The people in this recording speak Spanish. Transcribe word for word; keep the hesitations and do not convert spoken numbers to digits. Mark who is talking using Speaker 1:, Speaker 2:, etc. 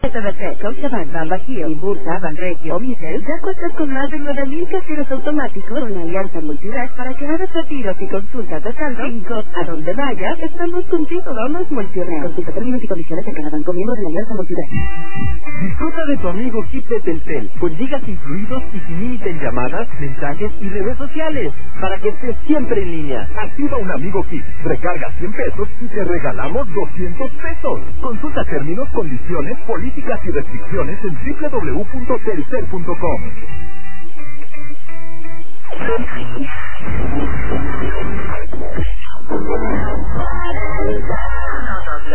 Speaker 1: T V T, Scotiabank, Banbajío, Inbursa, Banregio o Mitel, ya cuentas con más de nueve mil cajeros automáticos con Alianza Multired para que hagas retiros y consultas de saldo sin costo. A donde vayas, estamos contigo. Vamos Multired. Consulta términos y condiciones en cada banco miembro de la Alianza Multired.
Speaker 2: Disfruta de tu amigo chip de Telcel, con gigas incluidos y sin límite en llamadas, mensajes y redes sociales, para que estés siempre en línea.
Speaker 3: Activa un amigo kit, recarga cien pesos y te regalamos doscientos pesos. Consulta términos, condiciones, políticas y restricciones en doble u doble u doble u punto telcel punto com.